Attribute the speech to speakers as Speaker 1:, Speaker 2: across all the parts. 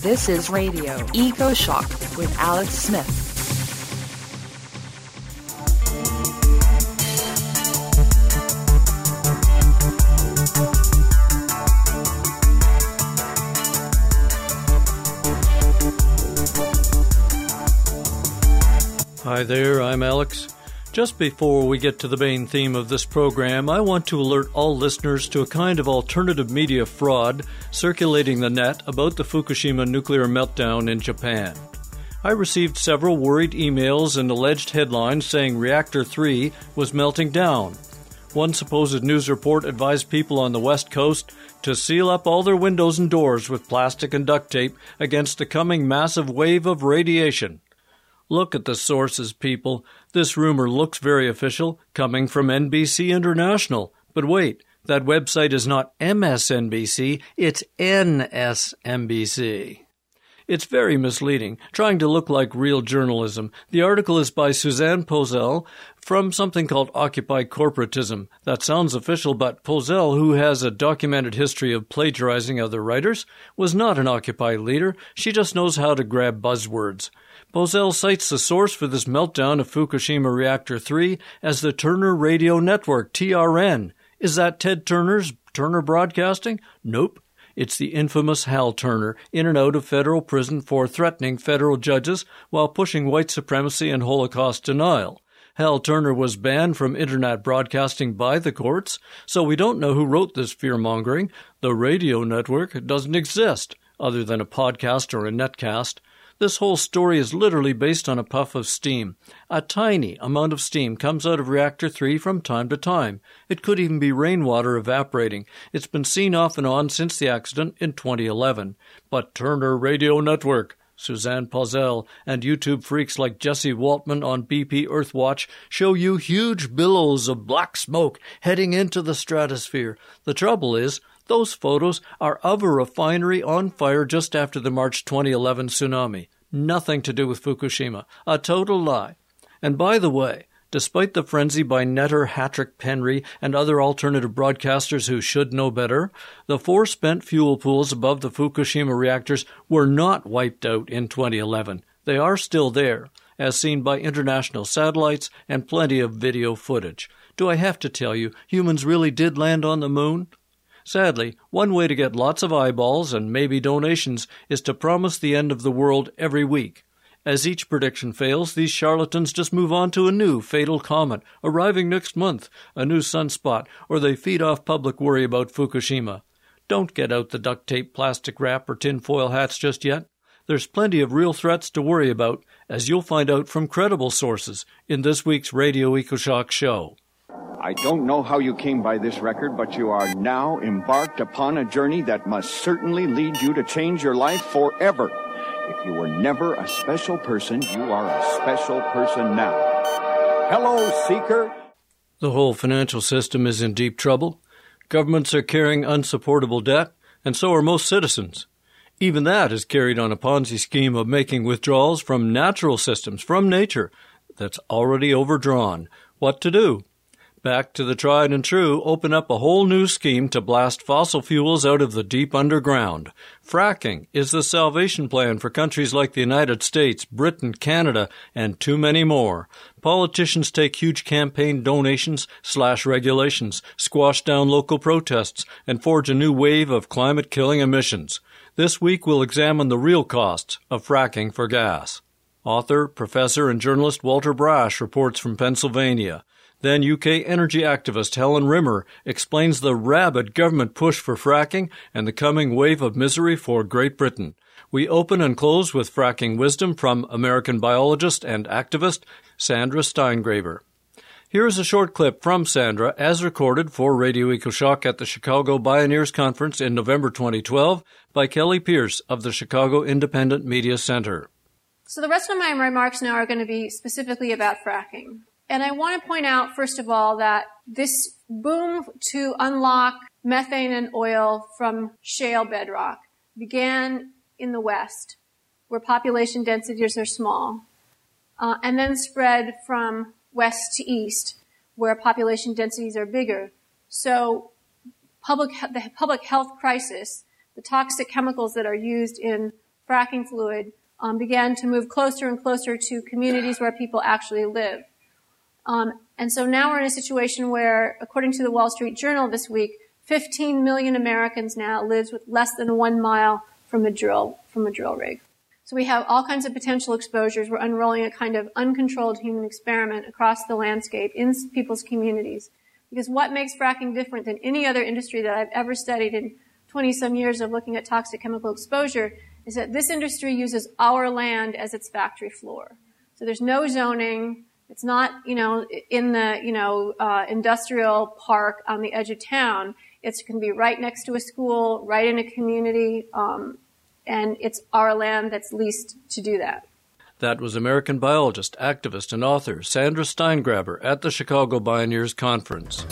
Speaker 1: This is Radio EcoShock with Alex Smith.
Speaker 2: Hi there, I'm Alex. Just before we get to the main theme of this program, I want to alert all listeners to a kind of alternative media fraud circulating the net about the Fukushima nuclear meltdown in Japan. I received several worried emails and alleged headlines saying Reactor 3 was melting down. One supposed news report advised people on the West Coast to seal up all their windows and doors with plastic and duct tape against the coming massive wave of radiation. Look at the sources, people. This rumor looks very official, coming from NBC International. But wait, that website is not MSNBC, it's NSNBC. It's very misleading, trying to look like real journalism. The article is by Suzanne Posel from something called Occupy Corporatism. That sounds official, but Posel, who has a documented history of plagiarizing other writers, was not an Occupy leader. She just knows how to grab buzzwords. Posel cites the source for this meltdown of Fukushima Reactor 3 as the Turner Radio Network, TRN. Is that Ted Turner's Turner Broadcasting? Nope. It's the infamous Hal Turner, in and out of federal prison for threatening federal judges while pushing white supremacy and Holocaust denial. Hal Turner was banned from Internet broadcasting by the courts, so we don't know who wrote this fear-mongering. The radio network doesn't exist, other than a podcast or a netcast. This whole story is literally based on a puff of steam. A tiny amount of steam comes out of Reactor 3 from time to time. It could even be rainwater evaporating. It's been seen off and on since the accident in 2011. But Turner Radio Network, Suzanne Posel, and YouTube freaks like Jesse Waltman on BP Earthwatch show you huge billows of black smoke heading into the stratosphere. The trouble is, those photos are of a refinery on fire just after the March 2011 tsunami. Nothing to do with Fukushima. A total lie. And by the way, despite the frenzy by Netter, Hattrick, Penry, and other alternative broadcasters who should know better, the 4 spent fuel pools above the Fukushima reactors were not wiped out in 2011. They are still there, as seen by international satellites and plenty of video footage. Do I have to tell you, humans really did land on the moon? Sadly, one way to get lots of eyeballs and maybe donations is to promise the end of the world every week. As each prediction fails, these charlatans just move on to a new fatal comet, arriving next month, a new sunspot, or they feed off public worry about Fukushima. Don't get out the duct tape, plastic wrap, or tinfoil hats just yet. There's plenty of real threats to worry about, as you'll find out from credible sources in this week's Radio EcoShock show.
Speaker 3: I don't know how you came by this record, but you are now embarked upon a journey that must certainly lead you to change your life forever. If you were never a special person, you are a special person now. Hello, Seeker.
Speaker 2: The whole financial system is in deep trouble. Governments are carrying unsupportable debt, and so are most citizens. Even that is carried on a Ponzi scheme of making withdrawals from natural systems, from nature, that's already overdrawn. What to do? Back to the tried and true, open up a whole new scheme to blast fossil fuels out of the deep underground. Fracking is the salvation plan for countries like the United States, Britain, Canada, and too many more. Politicians take huge campaign donations/regulations, squash down local protests, and forge a new wave of climate-killing emissions. This week we'll examine the real costs of fracking for gas. Author, professor, and journalist Walter Brash reports from Pennsylvania. Then UK energy activist Helen Rimmer explains the rabid government push for fracking and the coming wave of misery for Great Britain. We open and close with fracking wisdom from American biologist and activist Sandra Steingraber. Here is a short clip from Sandra as recorded for Radio EcoShock at the Chicago Bioneers Conference in November 2012 by Kelly Pierce of the Chicago Independent Media Center.
Speaker 4: So the rest of my remarks now are going to be specifically about fracking. And I want to point out, first of all, that this boom to unlock methane and oil from shale bedrock began in the West, where population densities are small, and then spread from west to east, where population densities are bigger. So the public health crisis, the toxic chemicals that are used in fracking fluid began to move closer and closer to communities where people actually live. And so now we're in a situation where, according to the Wall Street Journal this week, 15 million Americans now lives with less than 1 mile from a drill rig. So we have all kinds of potential exposures. We're unrolling a kind of uncontrolled human experiment across the landscape in people's communities. Because what makes fracking different than any other industry that I've ever studied in 20-some years of looking at toxic chemical exposure is that this industry uses our land as its factory floor. So there's no zoning. It's not, in the, industrial park on the edge of town. It can be right next to a school, right in a community, and it's our land that's leased to do that.
Speaker 2: That was American biologist, activist, and author Sandra Steingraber at the Chicago Bioneers Conference.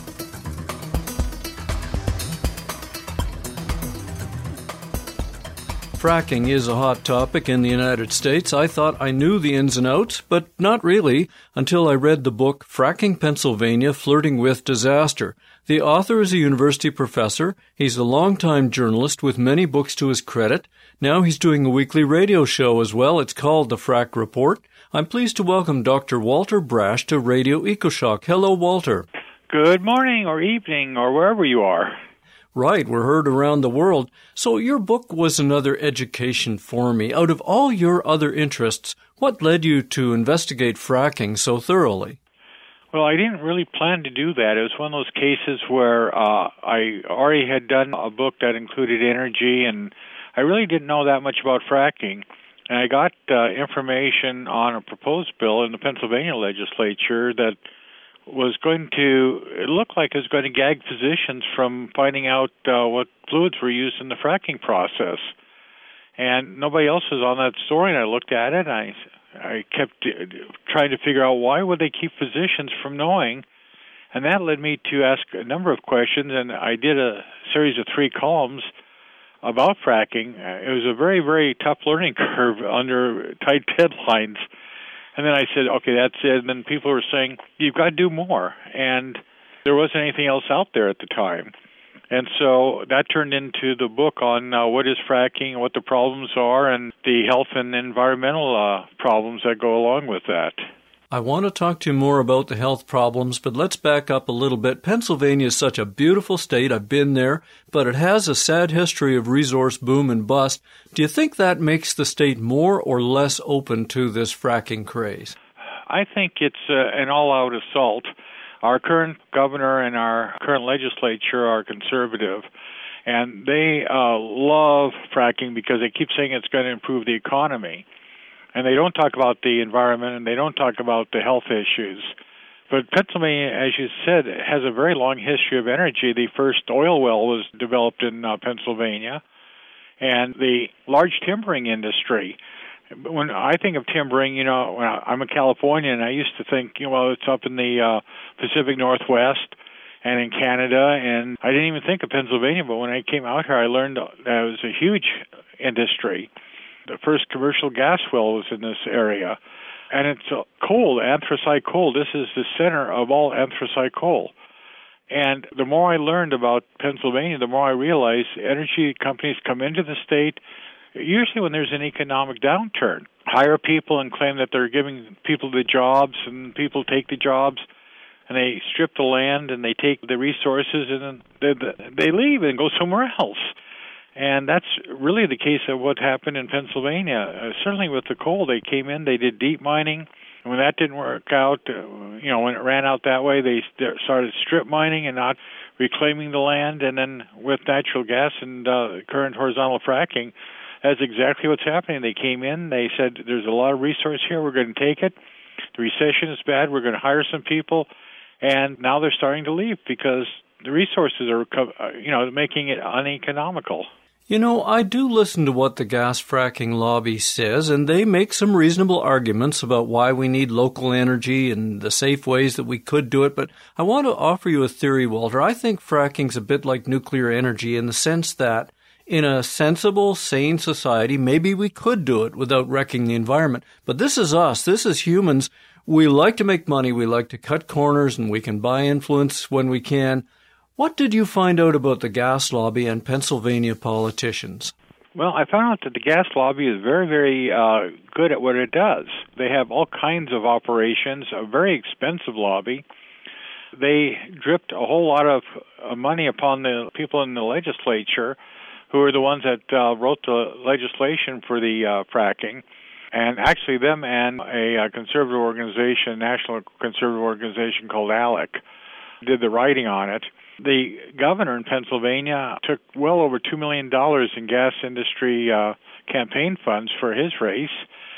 Speaker 2: Fracking is a hot topic in the United States. I thought I knew the ins and outs, but not really, until I read the book Fracking Pennsylvania, Flirting with Disaster. The author is a university professor. He's a longtime journalist with many books to his credit. Now he's doing a weekly radio show as well. It's called The Frack Report. I'm pleased to welcome Dr. Walter Brash to Radio EcoShock. Hello, Walter.
Speaker 5: Good morning or evening or wherever you are.
Speaker 2: Right, we're heard around the world. So your book was another education for me. Out of all your other interests, what led you to investigate fracking so thoroughly?
Speaker 5: Well, I didn't really plan to do that. It was one of those cases where I already had done a book that included energy, and I really didn't know that much about fracking. And I got information on a proposed bill in the Pennsylvania legislature that was going to, it looked like it was going to gag physicians from finding out what fluids were used in the fracking process. And nobody else was on that story, and I looked at it, and I kept trying to figure out why would they keep physicians from knowing. And that led me to ask a number of questions, and I did a series of 3 columns about fracking. It was a very, very tough learning curve under tight deadlines. And then I said, okay, that's it. And then people were saying, you've got to do more. And there wasn't anything else out there at the time. And so that turned into the book on what is fracking, what the problems are, and the health and environmental problems that go along with that.
Speaker 2: I want to talk to you more about the health problems, but let's back up a little bit. Pennsylvania is such a beautiful state. I've been there, but it has a sad history of resource boom and bust. Do you think that makes the state more or less open to this fracking craze?
Speaker 5: I think it's an all-out assault. Our current governor and our current legislature are conservative, and they love fracking because they keep saying it's going to improve the economy. And they don't talk about the environment, and they don't talk about the health issues. But Pennsylvania, as you said, has a very long history of energy. The first oil well was developed in Pennsylvania, and the large timbering industry. When I think of timbering, when I'm a Californian, I used to think, it's up in the Pacific Northwest and in Canada, and I didn't even think of Pennsylvania. But when I came out here, I learned that it was a huge industry. The first commercial gas well was in this area. And it's coal, anthracite coal. This is the center of all anthracite coal. And the more I learned about Pennsylvania, the more I realized energy companies come into the state, usually when there's an economic downturn, hire people and claim that they're giving people the jobs, and people take the jobs, and they strip the land, and they take the resources, and then they leave and go somewhere else. And that's really the case of what happened in Pennsylvania. Certainly with the coal, they came in, they did deep mining. And when that didn't work out, when it ran out that way, they started strip mining and not reclaiming the land. And then with natural gas and current horizontal fracking, that's exactly what's happening. They came in, they said, there's a lot of resource here, we're going to take it. The recession is bad, we're going to hire some people. And now they're starting to leave because the resources are, making it uneconomical.
Speaker 2: I do listen to what the gas fracking lobby says, and they make some reasonable arguments about why we need local energy and the safe ways that we could do it. But I want to offer you a theory, Walter. I think fracking's a bit like nuclear energy in the sense that in a sensible, sane society, maybe we could do it without wrecking the environment. But this is us. This is humans. We like to make money. We like to cut corners, and we can buy influence when we can. What did you find out about the gas lobby and Pennsylvania politicians?
Speaker 5: Well, I found out that the gas lobby is very, very good at what it does. They have all kinds of operations, a very expensive lobby. They dripped a whole lot of money upon the people in the legislature who are the ones that wrote the legislation for the fracking. And actually them and a conservative organization, national conservative organization called ALEC, did the writing on it. The governor in Pennsylvania took well over $2 million in gas industry campaign funds for his race.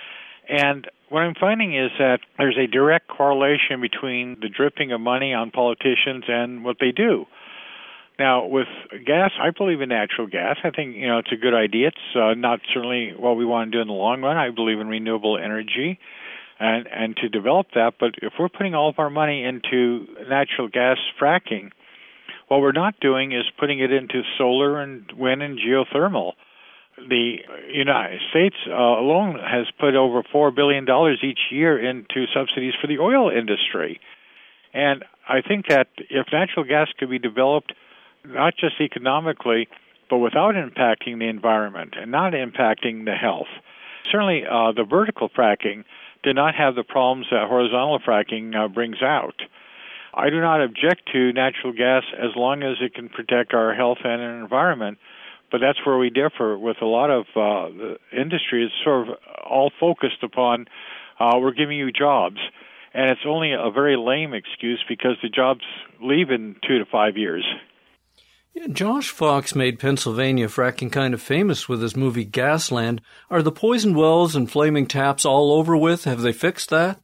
Speaker 5: And what I'm finding is that there's a direct correlation between the dripping of money on politicians and what they do. Now, with gas, I believe in natural gas. I think, it's a good idea. It's not certainly what we want to do in the long run. I believe in renewable energy and to develop that. But if we're putting all of our money into natural gas fracking, what we're not doing is putting it into solar and wind and geothermal. The United States alone has put over $4 billion each year into subsidies for the oil industry. And I think that if natural gas could be developed not just economically, but without impacting the environment and not impacting the health. Certainly, the vertical fracking did not have the problems that horizontal fracking brings out. I do not object to natural gas as long as it can protect our health and our environment, but that's where we differ with a lot of the industry. It's sort of all focused upon we're giving you jobs, and it's only a very lame excuse because the jobs leave in 2 to 5 years.
Speaker 2: Yeah, Josh Fox made Pennsylvania fracking kind of famous with his movie Gasland. Are the poisoned wells and flaming taps all over with? Have they fixed that?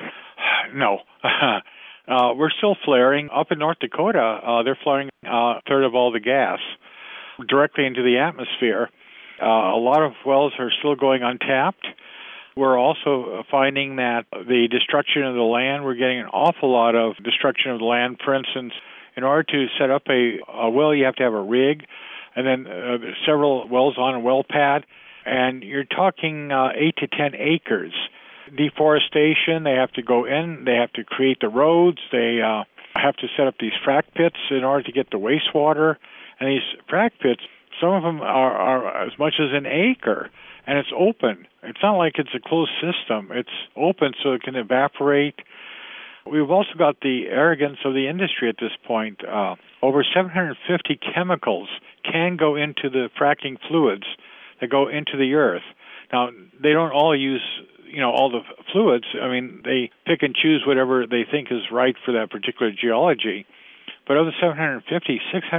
Speaker 5: No. We're still flaring. Up in North Dakota, they're flaring a third of all the gas directly into the atmosphere. A lot of wells are still going untapped. We're also finding that the destruction of the land, we're getting an awful lot of destruction of the land. For instance, in order to set up a well, you have to have a rig, and then several wells on a well pad, and you're talking 8 to 10 acres. Deforestation, they have to go in, they have to create the roads, they have to set up these frack pits in order to get the wastewater. And these frack pits, some of them are as much as an acre, and it's open. It's not like it's a closed system. It's open so it can evaporate. We've also got the arrogance of the industry at this point. Over 750 chemicals can go into the fracking fluids that go into the earth. Now, they don't all use, all the fluids. I mean, they pick and choose whatever they think is right for that particular geology. But of the 750,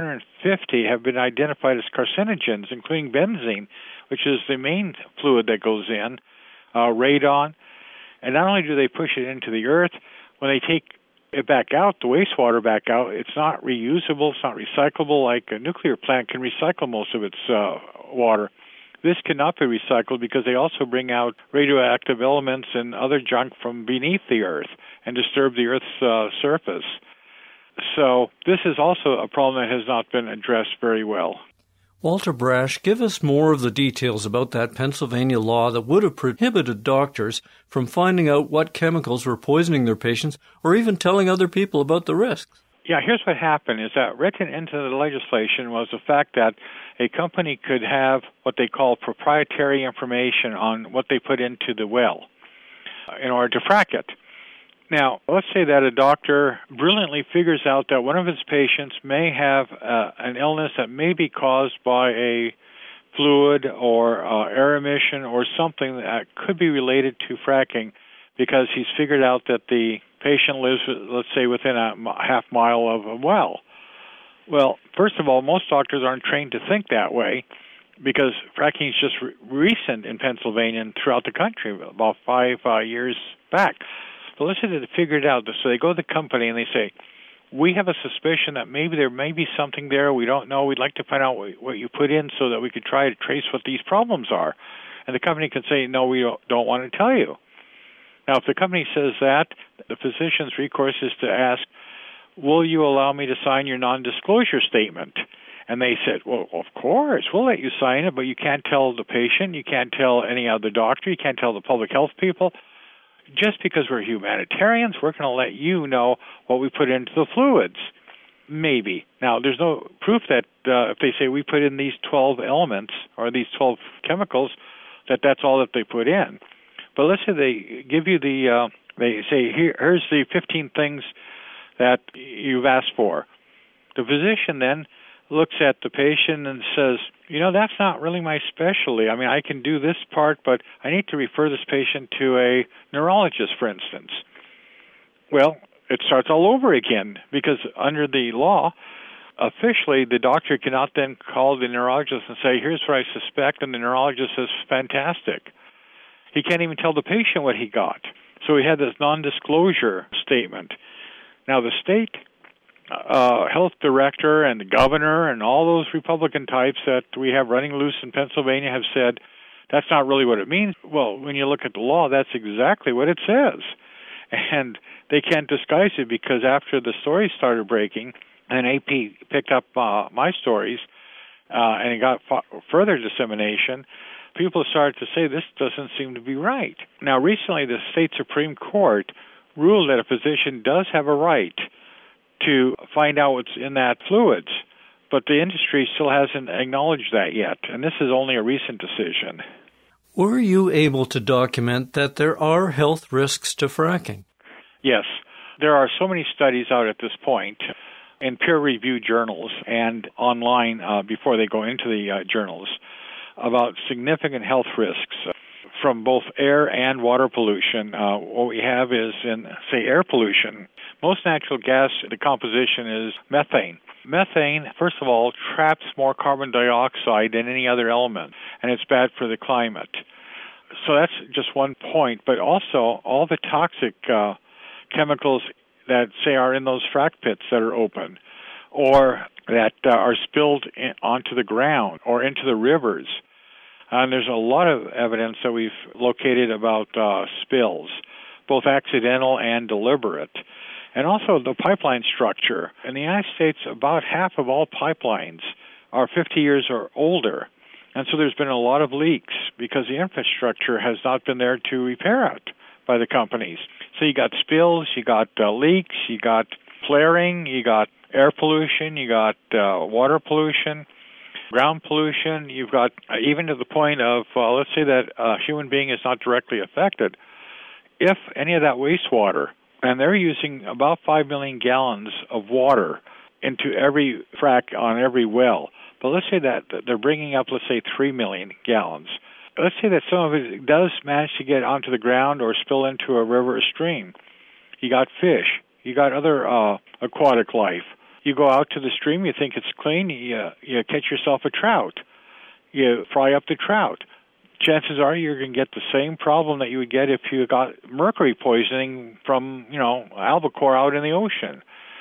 Speaker 5: 650 have been identified as carcinogens, including benzene, which is the main fluid that goes in, radon. And not only do they push it into the earth, when they take it back out, the wastewater back out, it's not reusable, it's not recyclable like a nuclear plant can recycle most of its water. This cannot be recycled because they also bring out radioactive elements and other junk from beneath the earth and disturb the earth's surface. So this is also a problem that has not been addressed very well.
Speaker 2: Walter Brash, give us more of the details about that Pennsylvania law that would have prohibited doctors from finding out what chemicals were poisoning their patients or even telling other people about the risks.
Speaker 5: Yeah, here's what happened is that written into the legislation was the fact that a company could have what they call proprietary information on what they put into the well in order to frack it. Now, let's say that a doctor brilliantly figures out that one of his patients may have an illness that may be caused by a fluid or air emission or something that could be related to fracking because he's figured out that the patient lives, let's say, within a half mile of a well. Well, first of all, most doctors aren't trained to think that way because fracking is just recent in Pennsylvania and throughout the country, about 5 years back. So let's say they figured it out. So they go to the company and they say, we have a suspicion that maybe there may be something there. We don't know. We'd like to find out what you put in so that we could try to trace what these problems are. And the company can say, no, we don't want to tell you. Now, if the company says that, the physician's recourse is to ask, will you allow me to sign your non-disclosure statement? And they said, well, of course, we'll let you sign it, but you can't tell the patient, you can't tell any other doctor, you can't tell the public health people. Just because we're humanitarians, we're going to let you know what we put into the fluids. Maybe. Now, there's no proof that if they say we put in these 12 elements or these 12 chemicals, that's all that they put in. But let's say they give you they say, here's the 15 things that you've asked for. The physician then looks at the patient and says, that's not really my specialty. I mean, I can do this part, but I need to refer this patient to a neurologist, for instance. Well, it starts all over again because under the law, officially, the doctor cannot then call the neurologist and say, here's what I suspect, and the neurologist says, fantastic. He can't even tell the patient what he got. So he had this non-disclosure statement. Now, the state health director and the governor and all those Republican types that we have running loose in Pennsylvania have said, that's not really what it means. Well, when you look at the law, that's exactly what it says. And they can't disguise it because after the stories started breaking, and AP picked up my stories, and it got further dissemination, people started to say this doesn't seem to be right. Now, recently, the state Supreme Court ruled that a physician does have a right to find out what's in that fluids, but the industry still hasn't acknowledged that yet, and this is only a recent decision.
Speaker 2: Were you able to document that there are health risks to fracking?
Speaker 5: Yes. There are so many studies out at this point in peer-reviewed journals and online before they go into the journals about significant health risks from both air and water pollution. What we have is in, say, air pollution. Most natural gas decomposition is methane. Methane, first of all, traps more carbon dioxide than any other element, and it's bad for the climate. So that's just one point. But also, all the toxic chemicals that, say, are in those frac pits that are open, or that are spilled onto the ground or into the rivers. And there's a lot of evidence that we've located about spills, both accidental and deliberate. And also the pipeline structure. In the United States, about half of all pipelines are 50 years or older. And so there's been a lot of leaks because the infrastructure has not been there to repair it by the companies. So you got spills, you got leaks, you got flaring, you got air pollution, you got water pollution, ground pollution. You've got even to the point of, let's say that a human being is not directly affected. If any of that wastewater, and they're using about 5 million gallons of water into every frac on every well. But let's say that they're bringing up, let's say, 3 million gallons. Let's say that some of it does manage to get onto the ground or spill into a river or stream. You got fish. You got other aquatic life. You go out to the stream, you think it's clean, you catch yourself a trout. You fry up the trout. Chances are you're going to get the same problem that you would get if you got mercury poisoning from, albacore out in the ocean.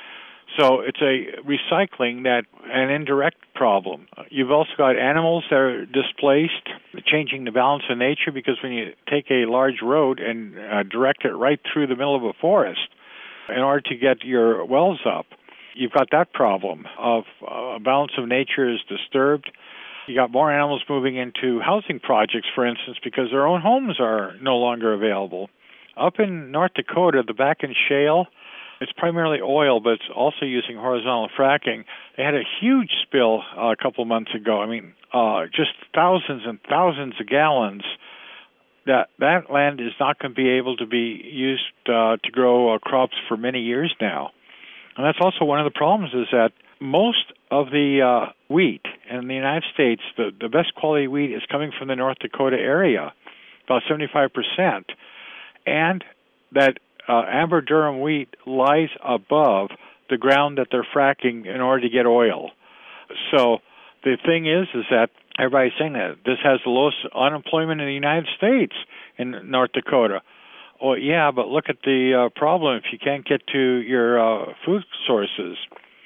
Speaker 5: So it's a recycling an indirect problem. You've also got animals that are displaced, changing the balance of nature, because when you take a large road and direct it right through the middle of a forest in order to get your wells up, you've got that problem of balance of nature is disturbed. You got more animals moving into housing projects, for instance, because their own homes are no longer available. Up in North Dakota, the Bakken Shale, it's primarily oil, but it's also using horizontal fracking. They had a huge spill a couple of months ago. I mean, just thousands and thousands of gallons. That land is not going to be able to be used to grow crops for many years now. And that's also one of the problems is that most of the wheat in the United States, the best quality wheat is coming from the North Dakota area, about 75%. And that amber durum wheat lies above the ground that they're fracking in order to get oil. So the thing is that everybody's saying that this has the lowest unemployment in the United States in North Dakota. Well, yeah, but look at the problem if you can't get to your food sources.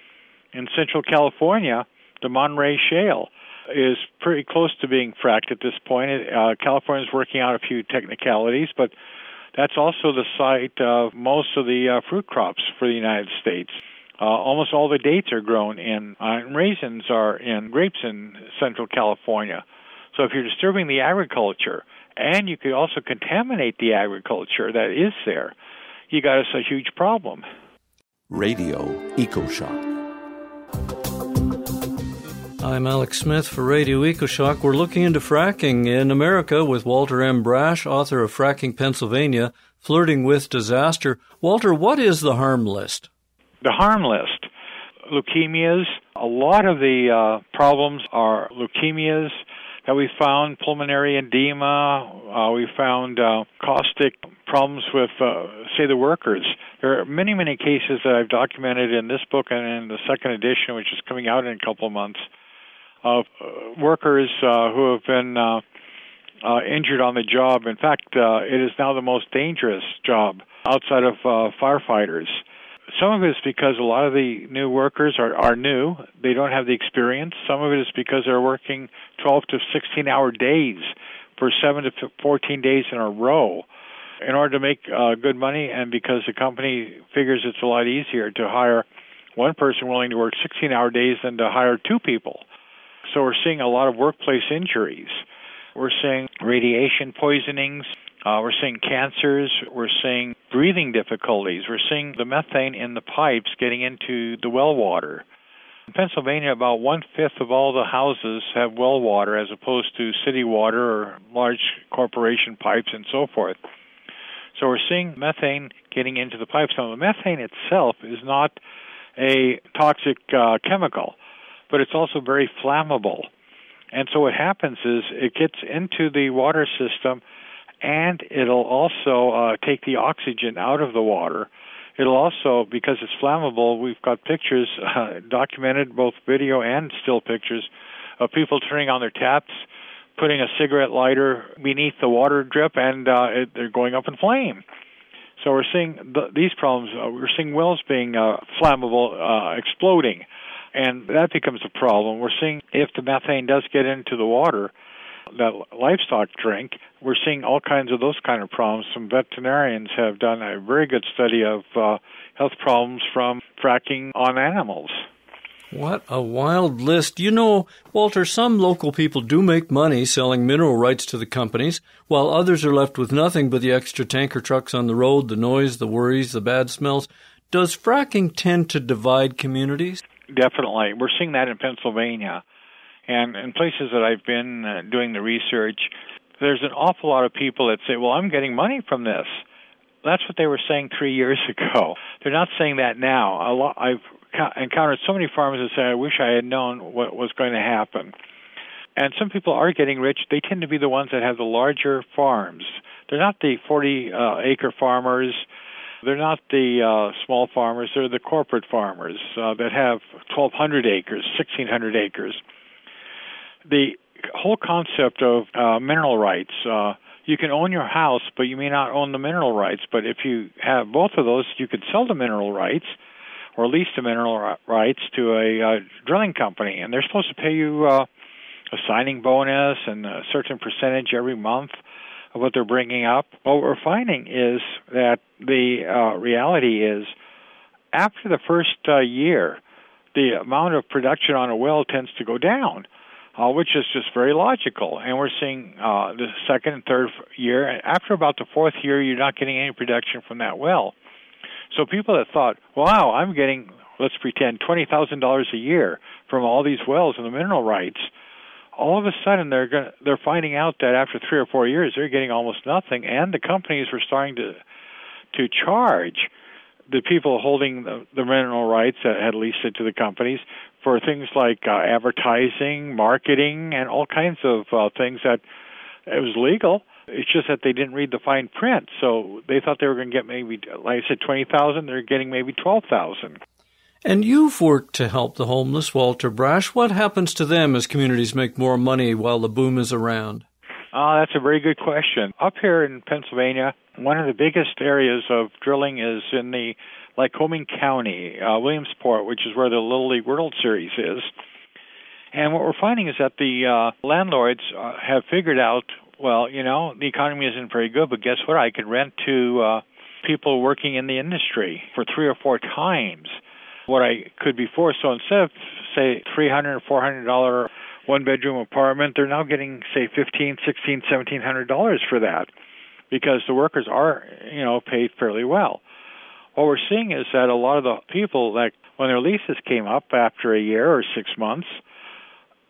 Speaker 5: In Central California, the Monterey Shale is pretty close to being fracked at this point. California's working out a few technicalities, but that's also the site of most of the fruit crops for the United States. Almost all the dates are grown and raisins are in grapes in Central California. So if you're disturbing the agriculture, and you could also contaminate the agriculture that is there, you got us a huge problem.
Speaker 6: Radio EcoShock.
Speaker 2: I'm Alex Smith for Radio EcoShock. We're looking into fracking in America with Walter M. Brash, author of Fracking Pennsylvania, Flirting with Disaster. Walter, what is the harm list?
Speaker 5: The harm list. Leukemias. A lot of the problems are leukemias that we found, pulmonary edema. We found caustic problems with, say, the workers. There are many, many cases that I've documented in this book and in the second edition, which is coming out in a couple of months, of workers who have been injured on the job. In fact, it is now the most dangerous job outside of firefighters. Some of it is because a lot of the new workers are new. They don't have the experience. Some of it is because they're working 12 to 16-hour days for 7 to 14 days in a row in order to make good money, and because the company figures it's a lot easier to hire one person willing to work 16-hour days than to hire two people. So we're seeing a lot of workplace injuries. We're seeing radiation poisonings. We're seeing cancers. We're seeing breathing difficulties. We're seeing the methane in the pipes getting into the well water. In Pennsylvania, about 1/5 of all the houses have well water as opposed to city water or large corporation pipes and so forth. So we're seeing methane getting into the pipes. Now, the methane itself is not a toxic chemical, but it's also very flammable. And so what happens is it gets into the water system, and it'll also take the oxygen out of the water. It'll also, because it's flammable, we've got pictures, documented, both video and still pictures, of people turning on their taps, putting a cigarette lighter beneath the water drip, and they're going up in flame. So we're seeing these problems. We're seeing wells being flammable, exploding, and that becomes a problem. We're seeing if the methane does get into the water that livestock drink, we're seeing all kinds of those kind of problems. Some veterinarians have done a very good study of health problems from fracking on animals.
Speaker 2: What a wild list. You know, Walter, some local people do make money selling mineral rights to the companies, while others are left with nothing but the extra tanker trucks on the road, the noise, the worries, the bad smells. Does fracking tend to divide communities?
Speaker 5: Definitely. We're seeing that in Pennsylvania. And in places that I've been doing the research, there's an awful lot of people that say, well, I'm getting money from this. That's what they were saying 3 years ago. They're not saying that now. I've encountered so many farmers that say, I wish I had known what was going to happen. And some people are getting rich. They tend to be the ones that have the larger farms. They're not the 40-acre farmers. They're not the small farmers. They're the corporate farmers that have 1,200 acres, 1,600 acres. The whole concept of mineral rights, you can own your house, but you may not own the mineral rights. But if you have both of those, you could sell the mineral rights or lease the mineral rights to a drilling company, and they're supposed to pay you a signing bonus and a certain percentage every month of what they're bringing up. What we're finding is that the reality is after the first year, the amount of production on a well tends to go down, which is just very logical. And we're seeing the second and third year, after about the fourth year, you're not getting any production from that well. So people that thought, wow, I'm getting, let's pretend, $20,000 a year from all these wells and the mineral rights, all of a sudden they're finding out that after 3 or 4 years they're getting almost nothing, and the companies were starting to charge the people holding the mineral rights that had leased it to the companies for things like advertising, marketing, and all kinds of things that it was legal. It's just that they didn't read the fine print. So they thought they were going to get maybe, like I said, $20,000. They're getting maybe $12,000.
Speaker 2: And you've worked to help the homeless, Walter Brash. What happens to them as communities make more money while the boom is around?
Speaker 5: That's a very good question. Up here in Pennsylvania, one of the biggest areas of drilling is in the Lycoming County, Williamsport, which is where the Little League World Series is. And what we're finding is that the landlords have figured out, well, you know, the economy isn't very good, but guess what? I can rent to people working in the industry for 3 or 4 times what I could before. So instead of, say, $300 or $400 one-bedroom apartment, they're now getting, say, $1,500, $1,600, $1,700 for that because the workers are, you know, paid fairly well. What we're seeing is that a lot of the people, like when their leases came up after a year or 6 months,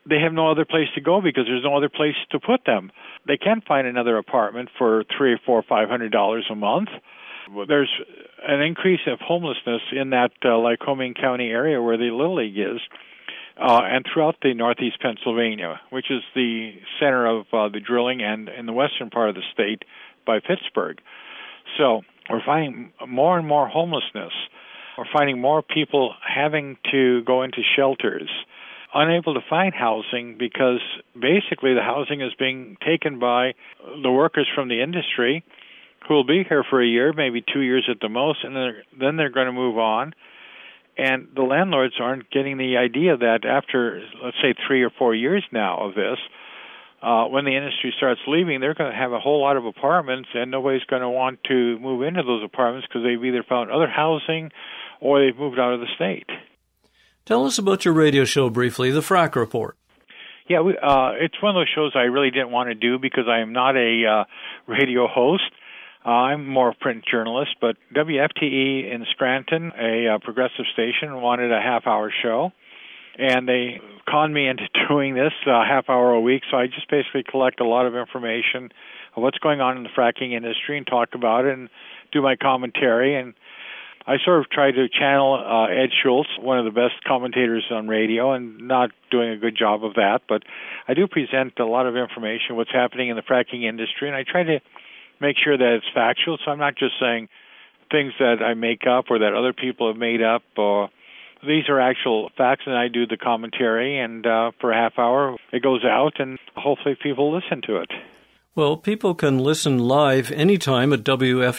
Speaker 5: they have no other place to go because there's no other place to put them. They can't find another apartment for $300 or $400 or $500 a month. There's an increase of homelessness in that Lycoming County area where the Little League is, and throughout the northeast Pennsylvania, which is the center of the drilling, and in the western part of the state by Pittsburgh. So we're finding more and more homelessness. We're finding more people having to go into shelters, unable to find housing because basically the housing is being taken by the workers from the industry who will be here for a year, maybe 2 years at the most, and then they're going to move on. And the landlords aren't getting the idea that after, let's say, 3 or 4 years now of this, when the industry starts leaving, they're going to have a whole lot of apartments, and nobody's going to want to move into those apartments because they've either found other housing or they've moved out of the state.
Speaker 2: Tell us about your radio show briefly, The Frack Report.
Speaker 5: Yeah, it's one of those shows I really didn't want to do because I am not a radio host. I'm more a print journalist, but WFTE in Scranton, a progressive station, wanted a half-hour show, and they conned me into doing this half hour a week, so I just basically collect a lot of information of what's going on in the fracking industry and talk about it and do my commentary, and I sort of try to channel Ed Schultz, one of the best commentators on radio, and not doing a good job of that, but I do present a lot of information, what's happening in the fracking industry, and I try to make sure that it's factual, so I'm not just saying things that I make up or that other people have made up. These are actual facts, and I do the commentary, and for a half hour it goes out, and hopefully people listen to it.
Speaker 2: Well, people can listen live anytime at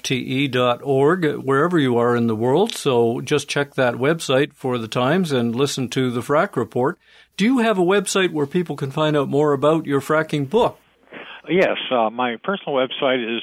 Speaker 2: WFTE.org, wherever you are in the world, so just check that website for the times and listen to the Frack Report. Do you have a website where people can find out more about your fracking book?
Speaker 5: Yes, my personal website is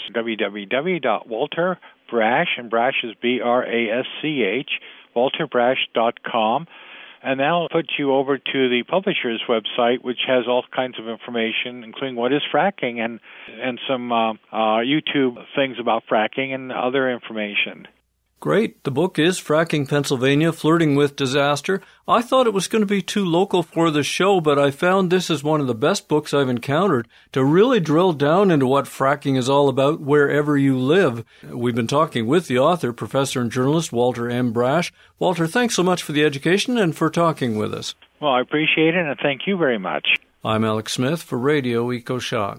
Speaker 5: www.walterbrash, and Brash is B-R-A-S-C-H, walterbrash.com, and that'll put you over to the publisher's website, which has all kinds of information, including what is fracking and some YouTube things about fracking and other information.
Speaker 2: Great. The book is Fracking Pennsylvania, Flirting with Disaster. I thought it was going to be too local for the show, but I found this is one of the best books I've encountered to really drill down into what fracking is all about wherever you live. We've been talking with the author, professor and journalist Walter M. Brash. Walter, thanks so much for the education and for talking with us.
Speaker 5: Well, I appreciate it, and thank you very much.
Speaker 2: I'm Alex Smith for Radio EcoShock.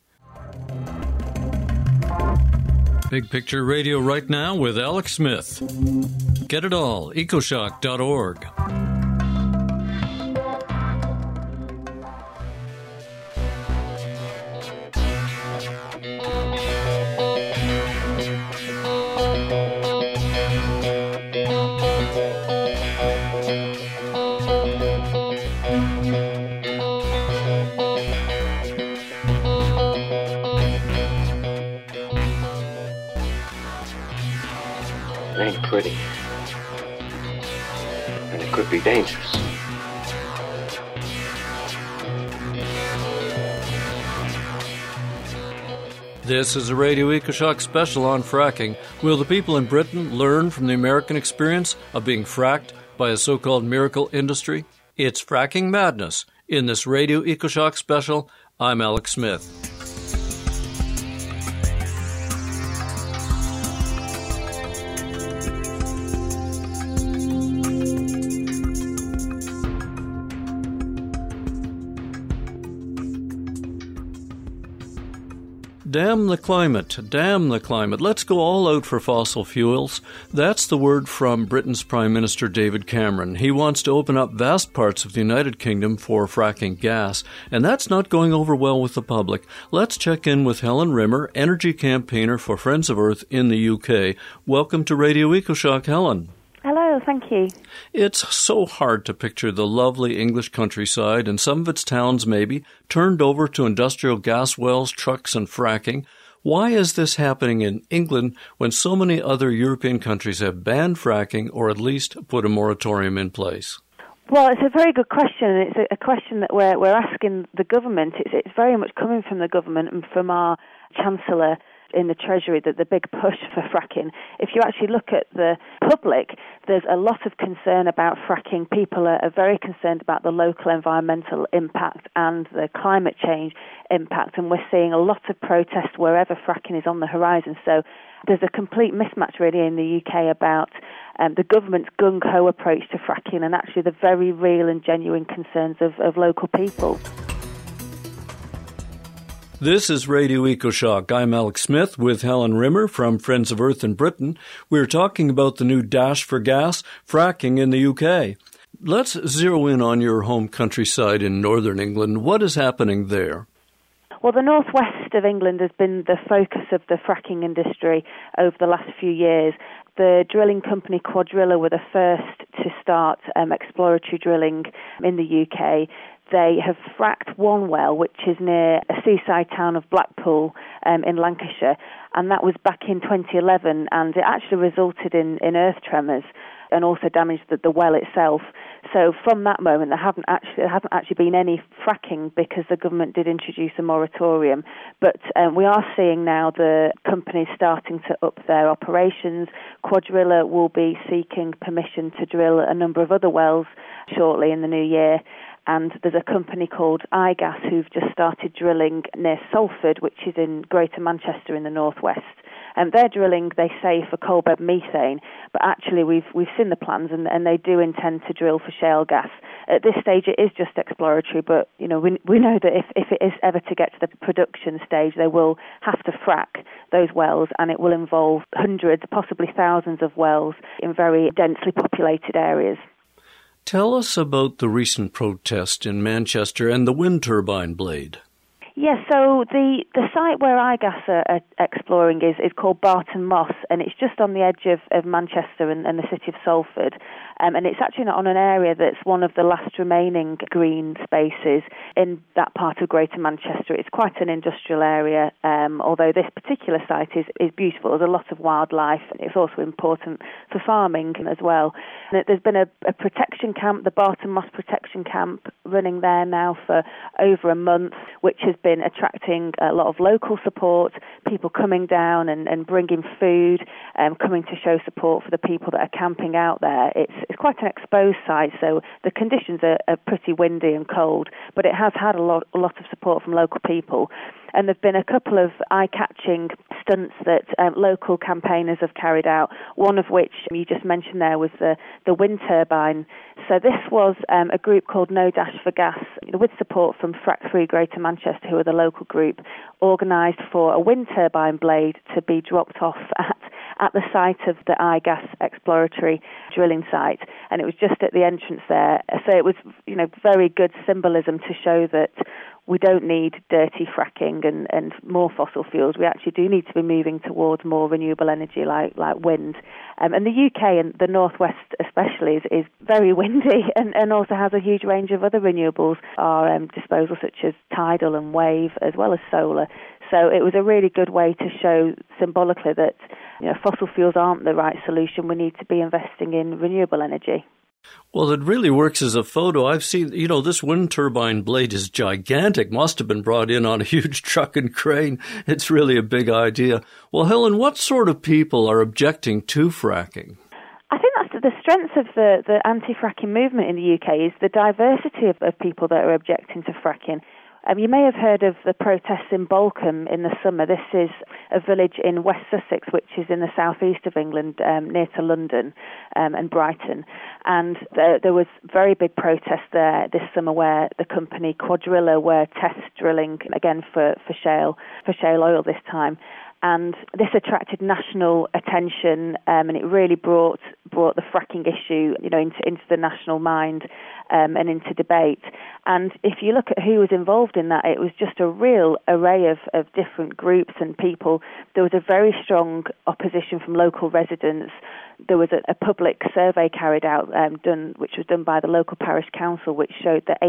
Speaker 2: Big Picture Radio right now with Alex Smith. Get it all, ecoshock.org.
Speaker 6: It ain't pretty. And it could be dangerous.
Speaker 2: This is a Radio EcoShock special on fracking. Will the people in Britain learn from the American experience of being fracked by a so-called miracle industry? It's Fracking Madness. In this Radio EcoShock special, I'm Alex Smith. Damn the climate, damn the climate. Let's go all out for fossil fuels. That's the word from Britain's Prime Minister David Cameron. He wants to open up vast parts of the United Kingdom for fracking gas, and that's not going over well with the public. Let's check in with Helen Rimmer, energy campaigner for Friends of Earth in the UK. Welcome to Radio EcoShock, Helen.
Speaker 7: Hello, thank you.
Speaker 2: It's so hard to picture the lovely English countryside and some of its towns maybe turned over to industrial gas wells, trucks, and fracking. Why is this happening in England when so many other European countries have banned fracking or at least put a moratorium in place?
Speaker 7: Well, it's a very good question. It's a question that we're asking the government. It's very much coming from the government and from our Chancellor, in the Treasury, the big push for fracking. If you actually look at the public, there's a lot of concern about fracking. People are very concerned about the local environmental impact and the climate change impact, and we're seeing a lot of protest wherever fracking is on the horizon. So there's a complete mismatch really in the UK about the government's gung-ho approach to fracking and actually the very real and genuine concerns of local people.
Speaker 2: This is Radio EcoShock. I'm Alex Smith with Helen Rimmer from Friends of Earth in Britain. We're talking about the new dash for gas, fracking in the UK. Let's zero in on your home countryside in northern England. What is happening there?
Speaker 7: Well, the northwest of England has been the focus of the fracking industry over the last few years. The drilling company Cuadrilla were the first to start exploratory drilling in the UK. They have fracked one well, which is near a seaside town of Blackpool in Lancashire, and that was back in 2011, and it actually resulted in earth tremors and also damaged the well itself. So from that moment, there haven't actually been any fracking because the government did introduce a moratorium. But we are seeing now the companies starting to up their operations. Cuadrilla will be seeking permission to drill a number of other wells shortly in the new year. And there's a company called iGas who've just started drilling near Salford, which is in Greater Manchester in the northwest. And they're drilling, they say, for coalbed methane, but actually we've seen the plans and they do intend to drill for shale gas. At this stage it is just exploratory, but we know that if it is ever to get to the production stage, they will have to frack those wells, and it will involve hundreds, possibly thousands of wells in very densely populated areas.
Speaker 2: Tell us about the recent protest in Manchester and the wind turbine blade.
Speaker 7: Yes, so the site where iGas are exploring is called Barton Moss, and it's just on the edge of Manchester and the city of Salford. And it's actually not on an area that's one of the last remaining green spaces in that part of Greater Manchester. It's quite an industrial area, although this particular site is beautiful. There's a lot of wildlife. It's also important for farming as well. And there's been a protection camp, the Barton Moss Protection Camp, running there now for over a month, which has been attracting a lot of local support, people coming down and bringing food, coming to show support for the people that are camping out there. It's quite an exposed site, so the conditions are pretty windy and cold, but it has had a lot of support from local people. And there have been a couple of eye-catching stunts that local campaigners have carried out, one of which you just mentioned there was the wind turbine. So this was a group called No Dash for Gas, with support from Frack Free Greater Manchester, who are the local group, organised for a wind turbine blade to be dropped off at the site of the iGas exploratory drilling site. And it was just at the entrance there. So it was, very good symbolism to show that we don't need dirty fracking and more fossil fuels. We actually do need to be moving towards more renewable energy like wind. And the UK and the northwest especially is very windy and also has a huge range of other renewables at our disposal, such as tidal and wave, as well as solar. So it was a really good way to show symbolically that fossil fuels aren't the right solution. We need to be investing in renewable energy.
Speaker 2: Well, it really works as a photo. I've seen, this wind turbine blade is gigantic. Must have been brought in on a huge truck and crane. It's really a big idea. Well, Helen, what sort of people are objecting to fracking?
Speaker 7: I think that's the strength of the anti-fracking movement in the UK is the diversity of people that are objecting to fracking. You may have heard of the protests in Bolcombe in the summer. This is a village in West Sussex, which is in the southeast of England, near to London and Brighton. And there was very big protests there this summer where the company Cuadrilla were test drilling, again for shale oil this time. And this attracted national attention, and it really brought the fracking issue, into the national mind and into debate. And if you look at who was involved in that, it was just a real array of different groups and people. There was a very strong opposition from local residents. There was a public survey carried out, which was done by the local parish council, which showed that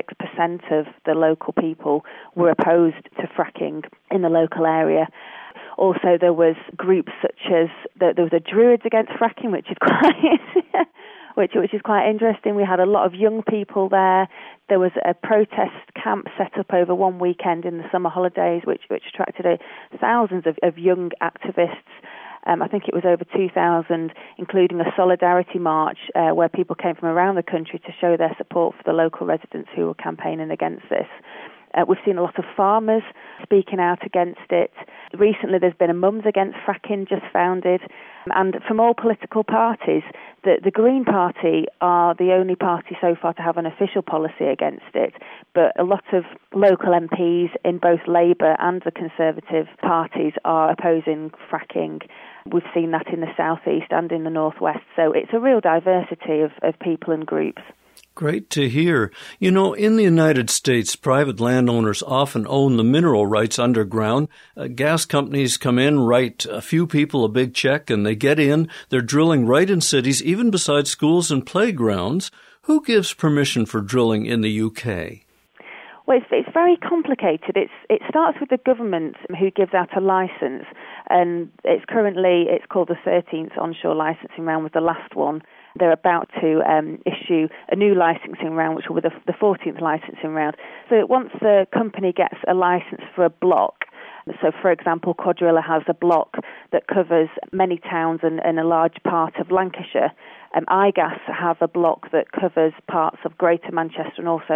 Speaker 7: 86% of the local people were opposed to fracking in the local area. Also, there was groups such as there was a Druids Against Fracking, which is which is quite interesting. We had a lot of young people there. There was a protest camp set up over one weekend in the summer holidays, which attracted thousands of young activists. I think it was over 2,000, including a solidarity march where people came from around the country to show their support for the local residents who were campaigning against this. We've seen a lot of farmers speaking out against it. Recently there's been a Mums Against Fracking just founded. And from all political parties, the Green Party are the only party so far to have an official policy against it. But a lot of local MPs in both Labour and the Conservative parties are opposing fracking. We've seen that in the southeast and in the northwest. So it's a real diversity of people and groups.
Speaker 2: Great to hear. You know, in the United States, private landowners often own the mineral rights underground. Gas companies come in, write a few people a big check, and they get in. They're drilling right in cities, even beside schools and playgrounds. Who gives permission for drilling in the UK?
Speaker 7: Well, it's very complicated. It starts with the government who gives out a licence, and it's called the 13th onshore licensing round, was the last one. They're about to issue a new licensing round, which will be the 14th licensing round. So once the company gets a licence for a block, so for example, Quadrilla has a block that covers many towns and a large part of Lancashire. iGas have a block that covers parts of Greater Manchester and also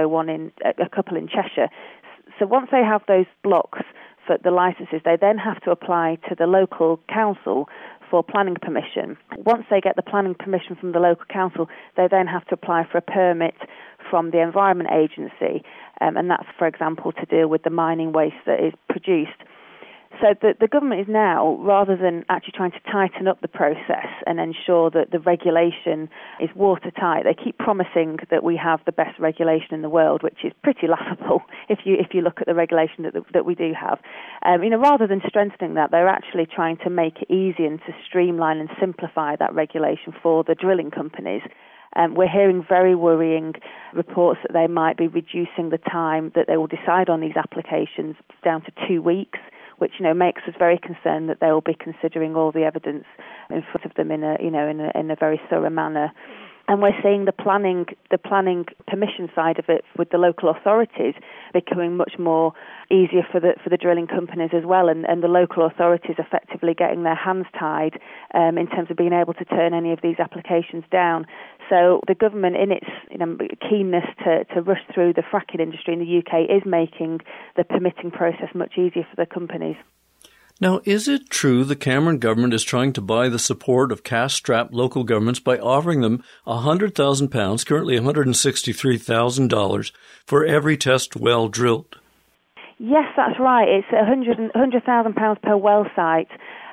Speaker 7: a couple in Cheshire. So once they have those blocks for the licences, they then have to apply to the local council for planning permission. Once they get the planning permission from the local council, they then have to apply for a permit from the Environment Agency, and that's, for example, to deal with the mining waste that is produced. So the government is now, rather than actually trying to tighten up the process and ensure that the regulation is watertight, they keep promising that we have the best regulation in the world, which is pretty laughable if you look at the regulation that we do have. Rather than strengthening that, they're actually trying to make it easy and to streamline and simplify that regulation for the drilling companies. We're hearing very worrying reports that they might be reducing the time that they will decide on these applications down to 2 weeks, which makes us very concerned that they will be considering all the evidence in front of them in a very thorough manner. And we're seeing the planning permission side of it with the local authorities becoming much more easier for the drilling companies as well, and the local authorities effectively getting their hands tied in terms of being able to turn any of these applications down. So the government, in its keenness to rush through the fracking industry in the UK, is making the permitting process much easier for the companies.
Speaker 2: Now, is it true the Cameron government is trying to buy the support of cash-strapped local governments by offering them £100,000, currently $163,000, for every test well drilled?
Speaker 7: Yes, that's right. It's £100,000 per well site.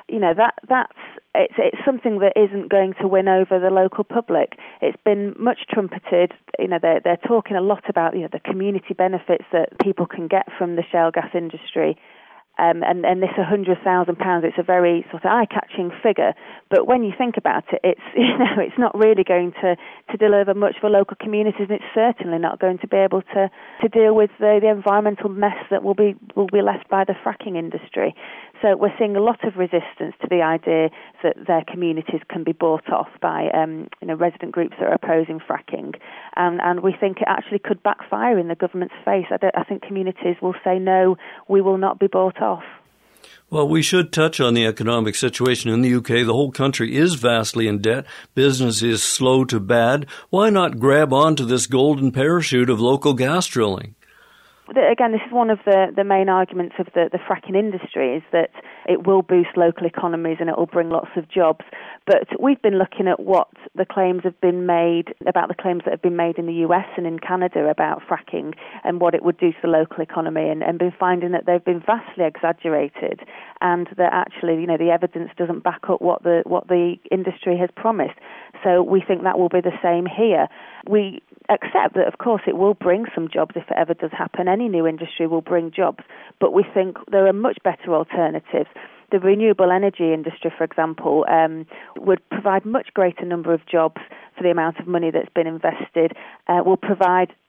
Speaker 7: It's something that isn't going to win over the local public. It's been much trumpeted. They're talking a lot about the community benefits that people can get from the shale gas industry. And this £100,000, it's a very sort of eye-catching figure. But when you think about it, it's not really going to deliver much for local communities, and it's certainly not going to be able to deal with the environmental mess that will be left by the fracking industry. So we're seeing a lot of resistance to the idea that their communities can be bought off by resident groups that are opposing fracking, and we think it actually could backfire in the government's face. I think communities will say no, we will not be bought off.
Speaker 2: Well, we should touch on the economic situation in the UK. The whole country is vastly in debt. Business is slow to bad. Why not grab onto this golden parachute of local gas drilling?
Speaker 7: Again, this is one of the main arguments of the fracking industry, is that it will boost local economies and it will bring lots of jobs. But we've been looking at what the claims have been made, about the claims that have been made in the US and in Canada about fracking and what it would do to the local economy, and been finding that they've been vastly exaggerated, and that actually, the evidence doesn't back up what the industry has promised. So we think that will be the same here. We accept that, of course, it will bring some jobs if it ever does happen. Any new industry will bring jobs, but we think there are much better alternatives. The renewable energy industry, for example, would provide much greater number of jobs for the amount of money that's been invested, will provide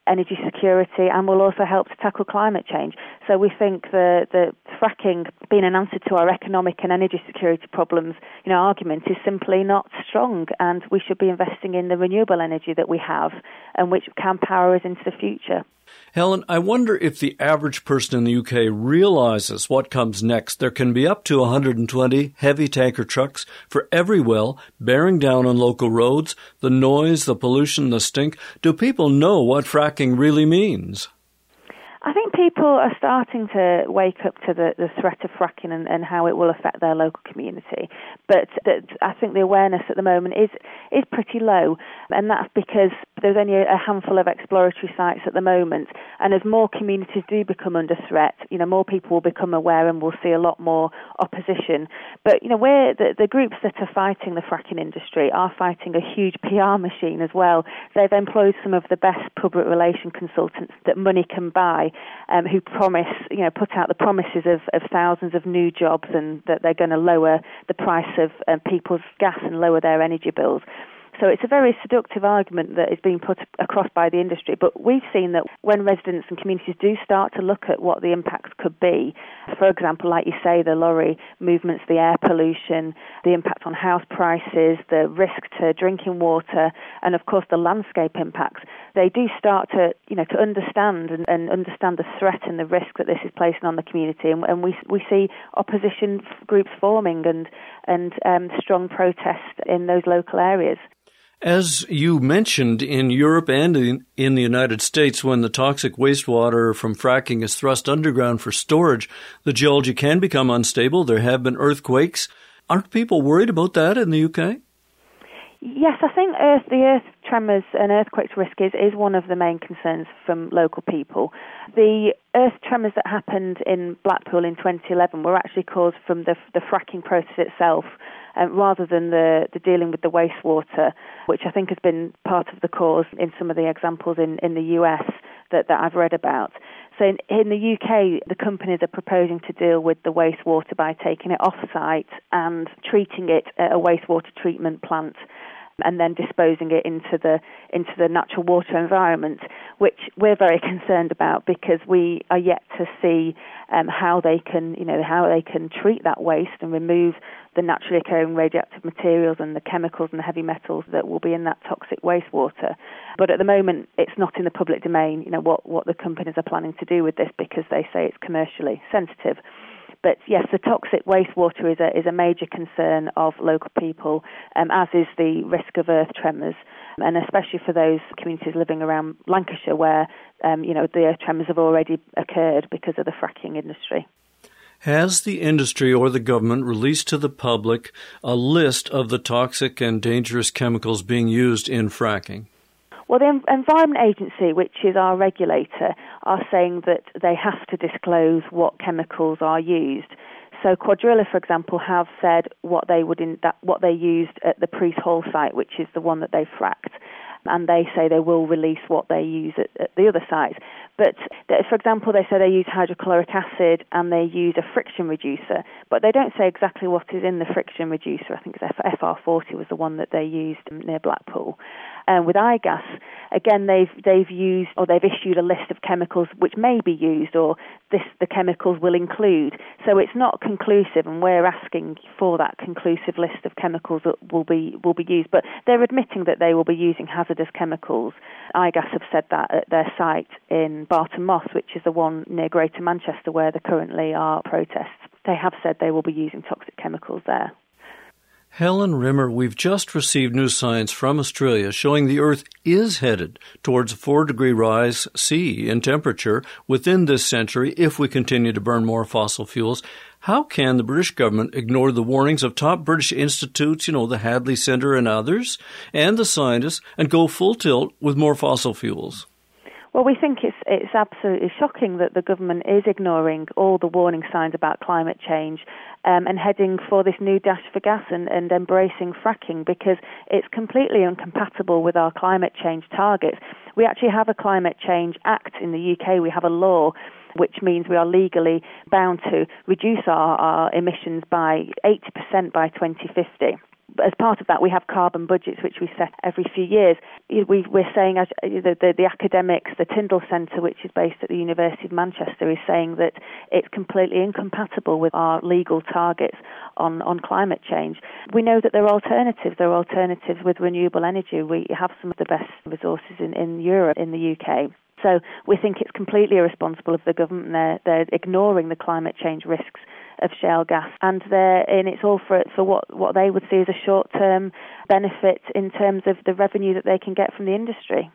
Speaker 7: energy security and will also help to tackle climate change. So we think the fracking being an answer to our economic and energy security problems, argument is simply not strong, and we should be investing in the renewable energy that we have and which can power us into the future.
Speaker 2: Helen, I wonder if the average person in the UK realizes what comes next. There can be up to 120 heavy tanker trucks for every well, bearing down on local roads, the noise, the pollution, the stink. Do people know what fracking really means?
Speaker 7: I think people are starting to wake up to the threat of fracking and how it will affect their local community. But I think the awareness at the moment is pretty low, and that's because there's only a handful of exploratory sites at the moment. And as more communities do become under threat, more people will become aware and we'll see a lot more opposition. But, the groups that are fighting the fracking industry are fighting a huge PR machine as well. They've employed some of the best public relation consultants that money can buy, who promise, put out the promises of thousands of new jobs and that they're going to lower the price of people's gas and lower their energy bills. So it's a very seductive argument that is being put across by the industry. But we've seen that when residents and communities do start to look at what the impacts could be, for example, like you say, the lorry movements, the air pollution, the impact on house prices, the risk to drinking water, and of course the landscape impacts, they do start to understand and understand the threat and the risk that this is placing on the community. And we see opposition groups forming and strong protest in those local areas.
Speaker 2: As you mentioned, in Europe and in the United States, when the toxic wastewater from fracking is thrust underground for storage, the geology can become unstable. There have been earthquakes. Aren't people worried about that in the UK?
Speaker 7: Yes, I think the earth tremors and earthquakes risk is one of the main concerns from local people. The earth tremors that happened in Blackpool in 2011 were actually caused from the fracking process itself, rather than the dealing with the wastewater, which I think has been part of the cause in some of the examples in the US that I've read about. So in the UK, the companies are proposing to deal with the wastewater by taking it off-site and treating it at a wastewater treatment plant, and then disposing it into the natural water environment, which we're very concerned about because we are yet to see how they can treat that waste and remove the naturally occurring radioactive materials and the chemicals and the heavy metals that will be in that toxic wastewater. But at the moment, it's not in the public domain, what the companies are planning to do with this, because they say it's commercially sensitive. But yes, the toxic wastewater is a major concern of local people, as is the risk of earth tremors, and especially for those communities living around Lancashire where the earth tremors have already occurred because of the fracking industry.
Speaker 2: Has the industry or the government released to the public a list of the toxic and dangerous chemicals being used in fracking?
Speaker 7: Well, the Environment Agency, which is our regulator, are saying that they have to disclose what chemicals are used. So Quadrilla, for example, have said what they used at the Priest Hall site, which is the one that they fracked, and they say they will release what they use at the other sites. But, for example, they say they use hydrochloric acid and they use a friction reducer, but they don't say exactly what is in the friction reducer. I think it's FR40 was the one that they used near Blackpool. With iGas, again, they've used, or they've issued a list of chemicals which may be used, or the chemicals will include. So it's not conclusive, and we're asking for that conclusive list of chemicals that will be used. But they're admitting that they will be using hazardous chemicals. iGas have said that at their site in Barton Moss, which is the one near Greater Manchester where there currently are protests. They have said they will be using toxic chemicals there.
Speaker 2: Helen Rimmer, we've just received new science from Australia showing the Earth is headed towards a 4-degree rise C in temperature within this century if we continue to burn more fossil fuels. How can the British government ignore the warnings of top British institutes, the Hadley Centre and others, and the scientists, and go full tilt with more fossil fuels?
Speaker 7: Well, we think it's absolutely shocking that the government is ignoring all the warning signs about climate change and heading for this new dash for gas and embracing fracking, because it's completely incompatible with our climate change targets. We actually have a Climate Change Act in the UK. We have a law which means we are legally bound to reduce our emissions by 80% by 2050. As part of that, we have carbon budgets, which we set every few years. We're saying, as the academics, the Tyndall Centre, which is based at the University of Manchester, is saying that it's completely incompatible with our legal targets on climate change. We know that there are alternatives. There are alternatives with renewable energy. We have some of the best resources in Europe, in the UK. So we think it's completely irresponsible of the government. They're ignoring the climate change risks of shale gas, and it's all for what they would see as a short-term benefit in terms of the revenue that they can get from the industry.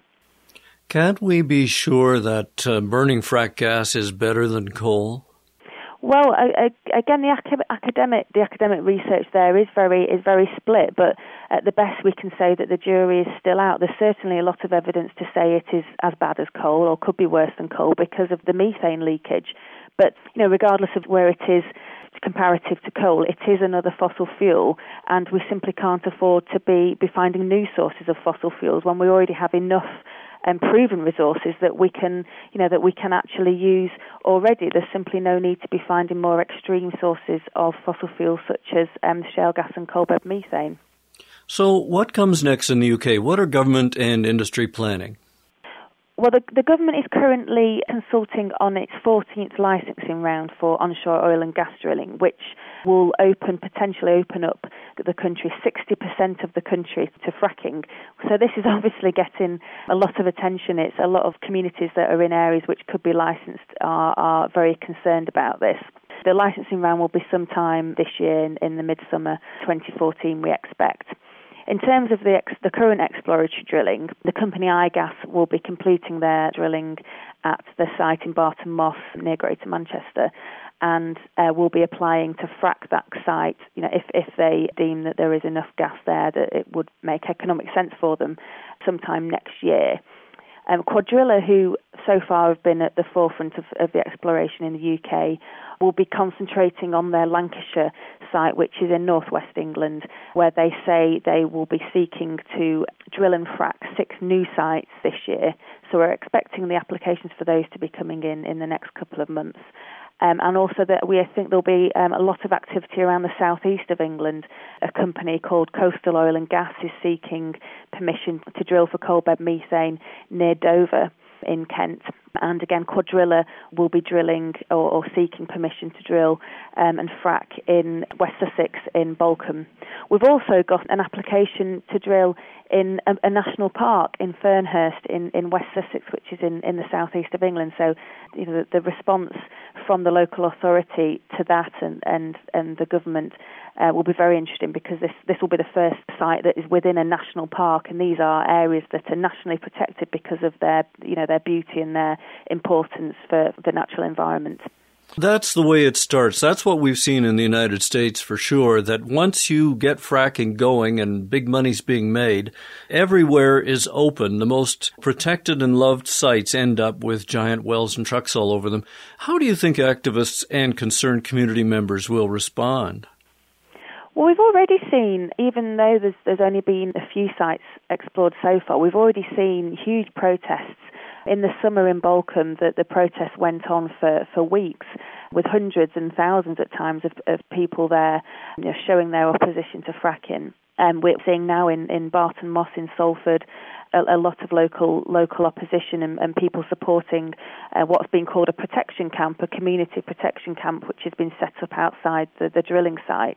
Speaker 2: Can't we be sure that burning frack gas is better than coal?
Speaker 7: Well, again, the academic research there is very split, but at the best we can say that the jury is still out. There's certainly a lot of evidence to say it is as bad as coal, or could be worse than coal, because of the methane leakage. But regardless of where it is comparative to coal, it is another fossil fuel, and we simply can't afford to be finding new sources of fossil fuels when we already have enough proven resources that we can actually use already. There's simply no need to be finding more extreme sources of fossil fuels such as shale gas and coal bed methane.
Speaker 2: So what comes next in the UK? What are government and industry planning?
Speaker 7: Well, the government is currently consulting on its 14th licensing round for onshore oil and gas drilling, which will potentially open up the country, 60% of the country, to fracking. So this is obviously getting a lot of attention. It's a lot of communities that are in areas which could be licensed are very concerned about this. The licensing round will be sometime this year in the midsummer 2014, we expect. In terms of the current exploratory drilling, the company iGas will be completing their drilling at the site in Barton Moss near Greater Manchester, and will be applying to frack that site, if they deem that there is enough gas there that it would make economic sense for them sometime next year. Cuadrilla, who so far have been at the forefront of the exploration in the UK, will be concentrating on their Lancashire site, which is in northwest England, where they say they will be seeking to drill and frack 6 new sites this year. So we're expecting the applications for those to be coming in the next couple of months. And also that we think there'll be a lot of activity around the southeast of England. A company called Coastal Oil and Gas is seeking permission to drill for coal bed methane near Dover in Kent. And again, Cuadrilla will be drilling or seeking permission to drill and frack in West Sussex in Bolcombe. We've also got an application to drill in a national park in Fernhurst in West Sussex, which is in the southeast of England. So, the response from the local authority to that and the government will be very interesting, because this will be the first site that is within a national park, and these are areas that are nationally protected because of their beauty and their importance for the natural environment.
Speaker 2: That's the way it starts. That's what we've seen in the United States for sure, that once you get fracking going and big money's being made, everywhere is open. The most protected and loved sites end up with giant wells and trucks all over them. How do you think activists and concerned community members will respond?
Speaker 7: Well, we've already seen, even though there's only been a few sites explored so far, we've already seen huge protests. In the summer in Bolcombe, the protest went on for weeks, with hundreds and thousands at times of people there showing their opposition to fracking. And we're seeing now in Barton Moss in Salford a lot of local opposition and people supporting what's been called a protection camp, a community protection camp, which has been set up outside the drilling site.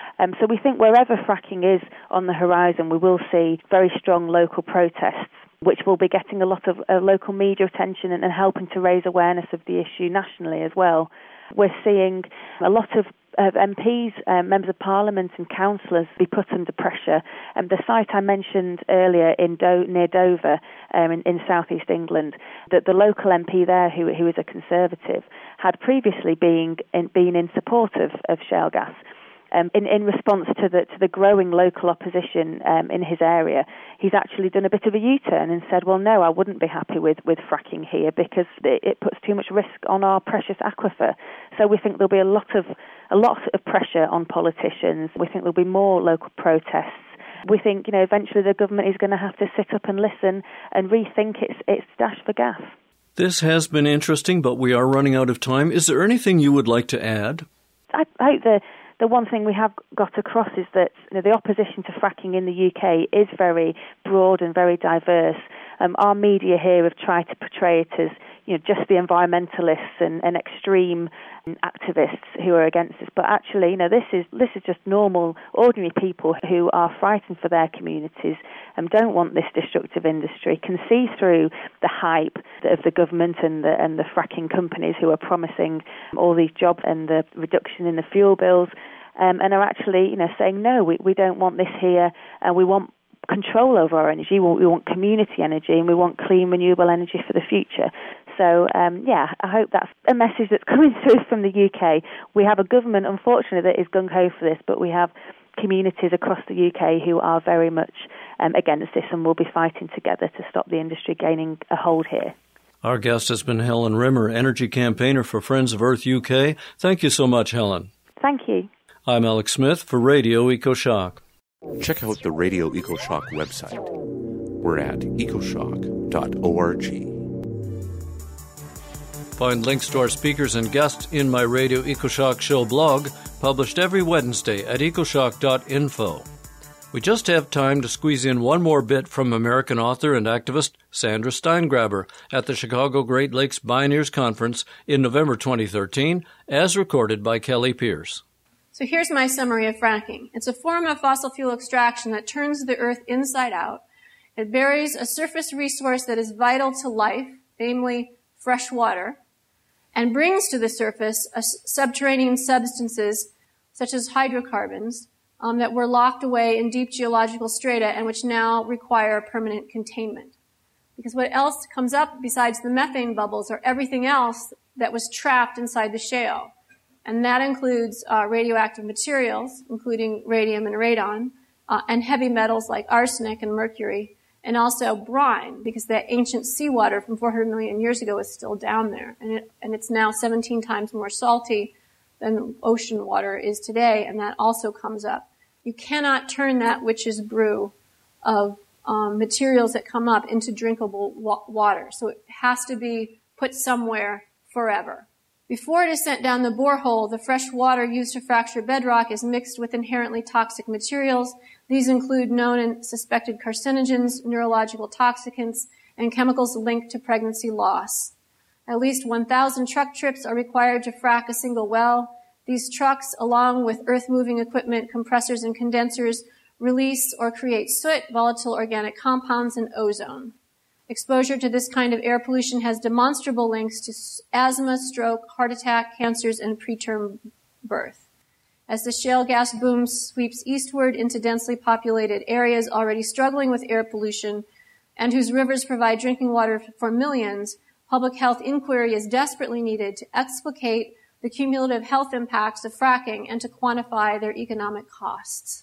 Speaker 7: So we think wherever fracking is on the horizon, we will see very strong local protests, which will be getting a lot of local media attention and helping to raise awareness of the issue nationally as well. We're seeing a lot of MPs, members of Parliament and councillors be put under pressure. The site I mentioned earlier near Dover in southeast England, that the local MP there, who is a Conservative, had previously been in support of shale gas. In response to the growing local opposition in his area, he's actually done a bit of a U-turn and said, well, no, I wouldn't be happy with fracking here because it puts too much risk on our precious aquifer. So we think there'll be a lot of pressure on politicians. We think there'll be more local protests. We think, eventually the government is going to have to sit up and listen and rethink its dash for gas.
Speaker 2: This has been interesting, but we are running out of time. Is there anything you would like to add?
Speaker 7: I hope the one thing we have got across is that the opposition to fracking in the UK is very broad and very diverse. Our media here have tried to portray it as just the environmentalists and extreme activists who are against this. But actually, this is just normal, ordinary people who are frightened for their communities and don't want this destructive industry, can see through the hype of the government and the fracking companies who are promising all these jobs and the reduction in the fuel bills, and are actually saying, no, we don't want this here, and we want control over our energy. We want community energy, and we want clean, renewable energy for the future. So, I hope that's a message that's coming through from the UK. We have a government, unfortunately, that is gung-ho for this, but we have communities across the UK who are very much against this, and will be fighting together to stop the industry gaining a hold here.
Speaker 2: Our guest has been Helen Rimmer, energy campaigner for Friends of Earth UK. Thank you so much, Helen.
Speaker 7: Thank you. I'm
Speaker 2: Alex Smith for Radio EcoShock.
Speaker 8: Check out the Radio EcoShock website. We're at ecoshock.org.
Speaker 2: Find links to our speakers and guests in my Radio EcoShock Show blog, published every Wednesday at ecoshock.info. We just have time to squeeze in one more bit from American author and activist Sandra Steingraber at the Chicago Great Lakes Bioneers Conference in November 2013, as recorded by Kelly Pierce.
Speaker 4: So here's my summary of fracking. It's a form of fossil fuel extraction that turns the earth inside out. It buries a surface resource that is vital to life, namely fresh water, and brings to the surface subterranean substances such as hydrocarbons that were locked away in deep geological strata and which now require permanent containment. Because what else comes up besides the methane bubbles are everything else that was trapped inside the shale. And that includes radioactive materials, including radium and radon, and heavy metals like arsenic and mercury, and also brine, because that ancient seawater from 400 million years ago is still down there. And it's now 17 times more salty than ocean water is today, and that also comes up. You cannot turn that witch's brew of materials that come up into drinkable water. So it has to be put somewhere forever. Before it is sent down the borehole, the fresh water used to fracture bedrock is mixed with inherently toxic materials. These include known and suspected carcinogens, neurological toxicants, and chemicals linked to pregnancy loss. At least 1,000 truck trips are required to frack a single well. These trucks, along with earth-moving equipment, compressors, and condensers, release or create soot, volatile organic compounds, and ozone. Exposure to this kind of air pollution has demonstrable links to asthma, stroke, heart attack, cancers, and preterm birth. As the shale gas boom sweeps eastward into densely populated areas already struggling with air pollution and whose rivers provide drinking water for millions, public health inquiry is desperately needed to explicate the cumulative health impacts of fracking and to quantify their economic costs.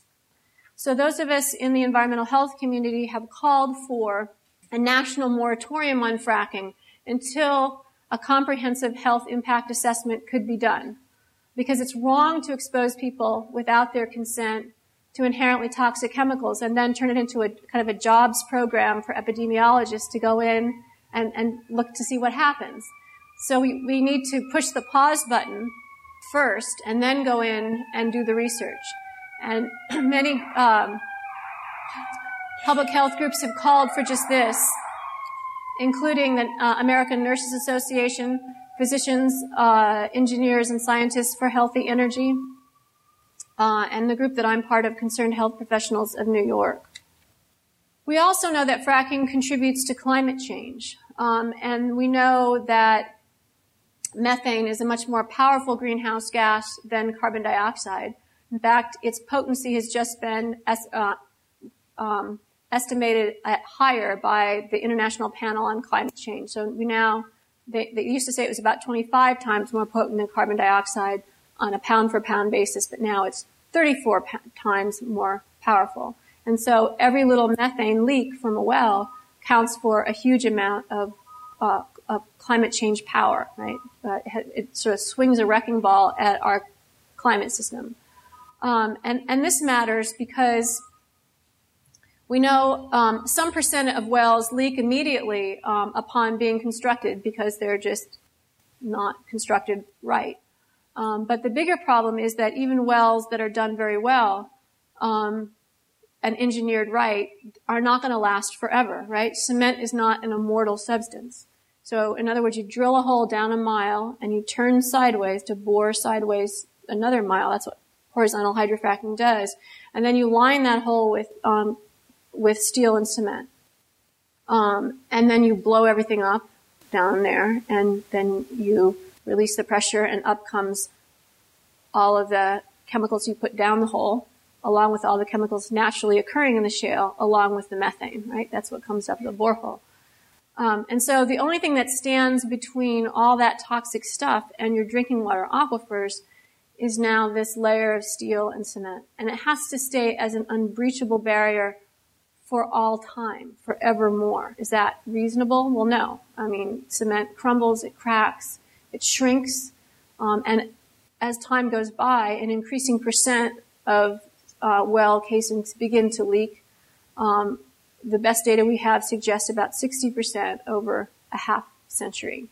Speaker 4: So those of us in the environmental health community have called for a national moratorium on fracking until a comprehensive health impact assessment could be done. Because it's wrong to expose people without their consent to inherently toxic chemicals and then turn it into a kind of a jobs program for epidemiologists to go in and look to see what happens. So we need to push the pause button first and then go in and do the research. And many public health groups have called for just this, including the American Nurses Association, physicians, engineers, and scientists for healthy energy, and the group that I'm part of, Concerned Health Professionals of New York. We also know that fracking contributes to climate change, and we know that methane is a much more powerful greenhouse gas than carbon dioxide. In fact, its potency has just been estimated at higher by the International Panel on Climate Change. So we now, they used to say it was about 25 times more potent than carbon dioxide on a pound-for-pound basis, but now it's 34 times more powerful. And so every little methane leak from a well counts for a huge amount of climate change power, right? It sort of swings a wrecking ball at our climate system. And this matters because we know some percent of wells leak immediately upon being constructed because they're just not constructed right. But the bigger problem is that even wells that are done very well and engineered right are not going to last forever, right? Cement is not an immortal substance. So in other words, you drill a hole down a mile and you turn sideways to bore sideways another mile. That's what horizontal hydrofracking does. And then you line that hole with steel and cement. And then you blow everything up down there, and then you release the pressure, and up comes all of the chemicals you put down the hole, along with all the chemicals naturally occurring in the shale, along with the methane, right? That's what comes up the borehole. And so the only thing that stands between all that toxic stuff and your drinking water aquifers is now this layer of steel and cement. And it has to stay as an unbreachable barrier for all time, forevermore. Is that reasonable? Well, no. I mean, cement crumbles, it cracks, it shrinks, and as time goes by, an increasing percent of well casings begin to leak. The best data we have suggests about 60% over a half century.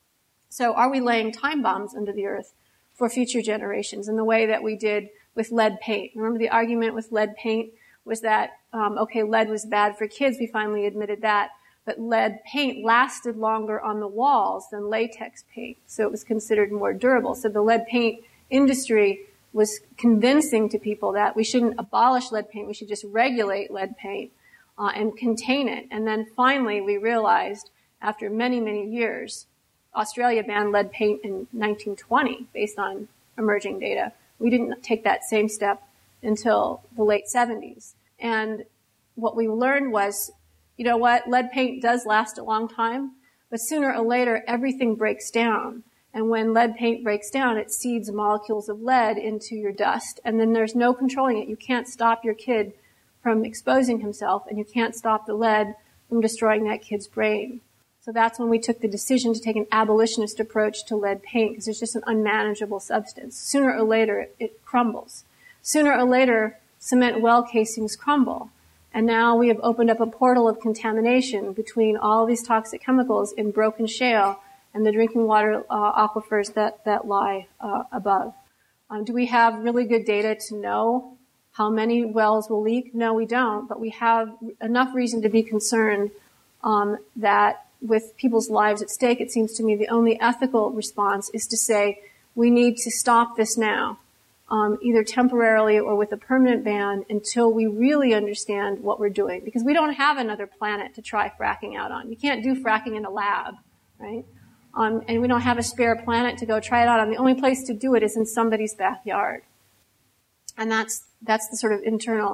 Speaker 4: So are we laying time bombs under the earth for future generations in the way that we did with lead paint? Remember the argument with lead paint was that, lead was bad for kids. We finally admitted that. But lead paint lasted longer on the walls than latex paint. So it was considered more durable. So the lead paint industry was convincing to people that we shouldn't abolish lead paint. We should just regulate lead paint and contain it. And then finally we realized after many, many years, Australia banned lead paint in 1920 based on emerging data. We didn't take that same step until the late 70s. And what we learned was, you know what, lead paint does last a long time, but sooner or later everything breaks down. And when lead paint breaks down, it seeds molecules of lead into your dust, and then there's no controlling it. You can't stop your kid from exposing himself, and you can't stop the lead from destroying that kid's brain. So that's when we took the decision to take an abolitionist approach to lead paint, because it's just an unmanageable substance. Sooner or later, it crumbles. Sooner or later, cement well casings crumble. And now we have opened up a portal of contamination between all these toxic chemicals in broken shale and the drinking water aquifers that lie above. Do we have really good data to know how many wells will leak? No, we don't. But we have enough reason to be concerned that with people's lives at stake, it seems to me the only ethical response is to say we need to stop this now, either temporarily or with a permanent ban until we really understand what we're doing. Because we don't have another planet to try fracking out on. You can't do fracking in a lab, right? And we don't have a spare planet to go try it out on. The only place to do it is in somebody's backyard. And that's the sort of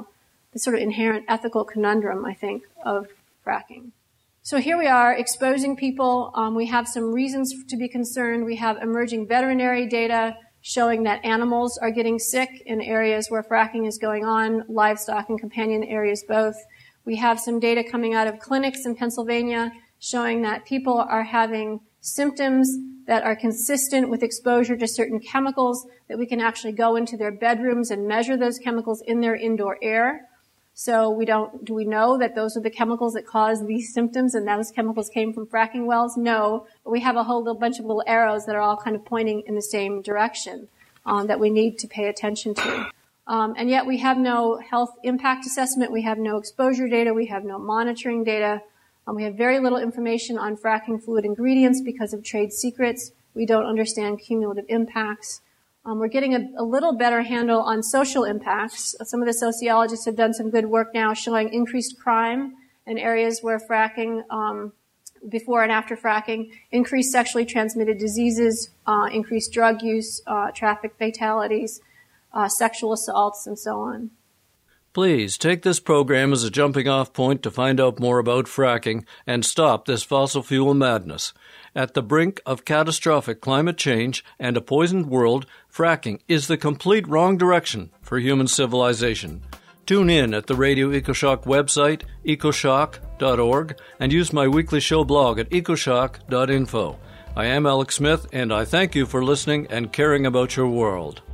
Speaker 4: inherent ethical conundrum, I think, of fracking. So here we are exposing people. We have some reasons to be concerned. We have emerging veterinary data showing that animals are getting sick in areas where fracking is going on, livestock and companion areas both. We have some data coming out of clinics in Pennsylvania showing that people are having symptoms that are consistent with exposure to certain chemicals, that we can actually go into their bedrooms and measure those chemicals in their indoor air. So do we know that those are the chemicals that cause these symptoms and those chemicals came from fracking wells? No, but we have a whole bunch of little arrows that are all kind of pointing in the same direction that we need to pay attention to. And yet we have no health impact assessment. We have no exposure data. We have no monitoring data. We have very little information on fracking fluid ingredients because of trade secrets. We don't understand cumulative impacts. We're getting a little better handle on social impacts. Some of the sociologists have done some good work now showing increased crime in areas where fracking, before and after fracking, increased sexually transmitted diseases, increased drug use, traffic fatalities, sexual assaults, and so on.
Speaker 2: Please take this program as a jumping-off point to find out more about fracking and stop this fossil fuel madness. At the brink of catastrophic climate change and a poisoned world, fracking is the complete wrong direction for human civilization. Tune in at the Radio EcoShock website, ecoshock.org, and use my weekly show blog at ecoshock.info. I am Alex Smith, and I thank you for listening and caring about your world.